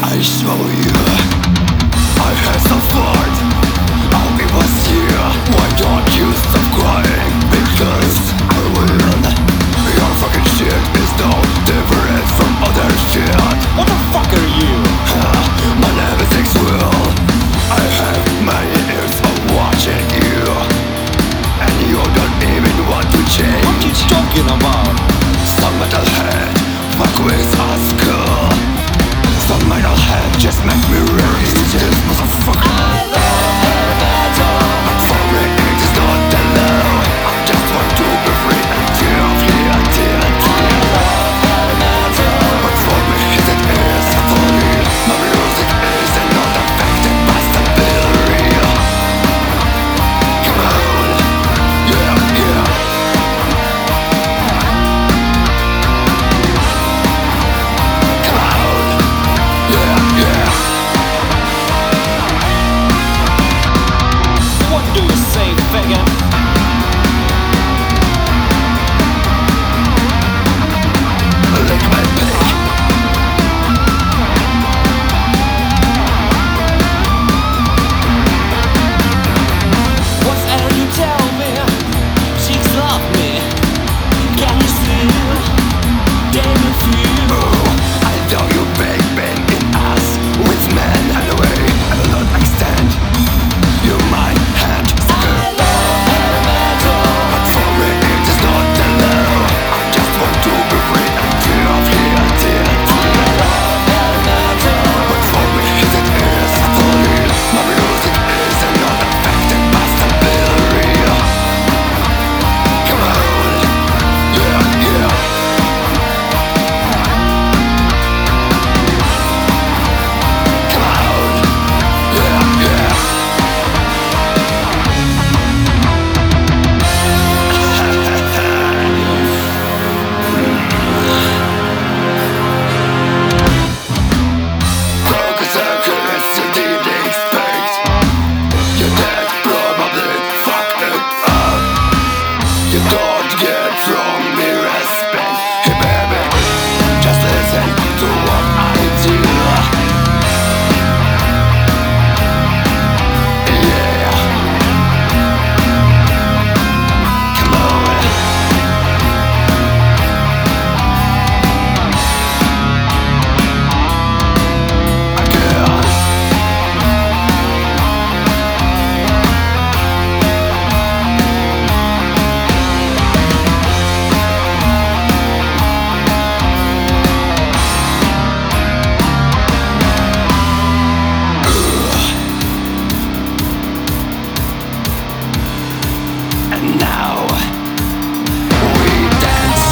I show you I have some fun. I'll be was here. Why don't you stop crying? Because I will. Your fucking shit is no different from other shit. What the fuck are you? My name is X-Will. I have many years of watching you, and you don't even want to change. What you talking about? Some metalhead fuck with us cool. Some metalhead just make me ready. This motherfucker. But for me it is not that low. I just want to be free until But for me it is fully. My music is not affected by stability. Come on, yeah, yeah. Come on, yeah, yeah. What do you say, faggot? Lick my pig. Whatever you tell me, chicks love me. Can you see? Can you feel? I know you big been in us with men and away. I will not extend you my hand. But for me it is not that low. I just want to be free until But for me it is fully. My music is not affected by stability. Come on, yeah, yeah. Come on, yeah, yeah. Focus circles you didn't expect. Your dad probably fucked it up. You don't get from me respect. Hey baby, just listen to what I do. Yeah. Come on. Again. And now we dance.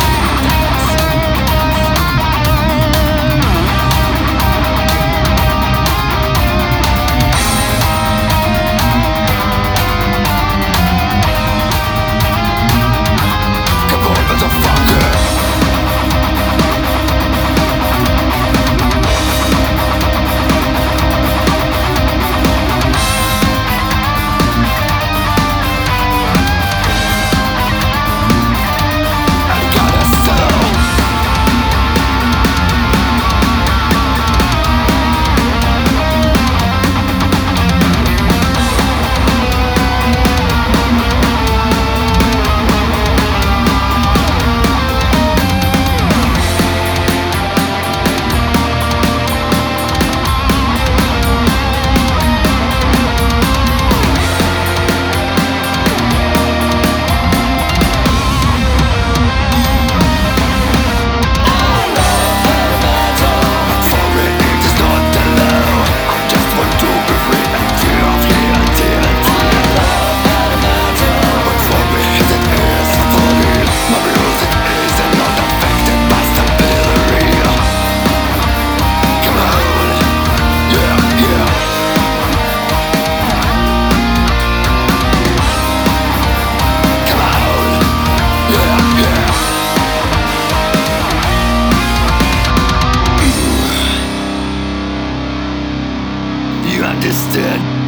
Come on, motherfucker. I got a soul. For me it is not that low. I just want to be free until But for me it is fully. My music is not affected by stability. Come on, yeah, yeah. Come on, yeah, yeah. You understand?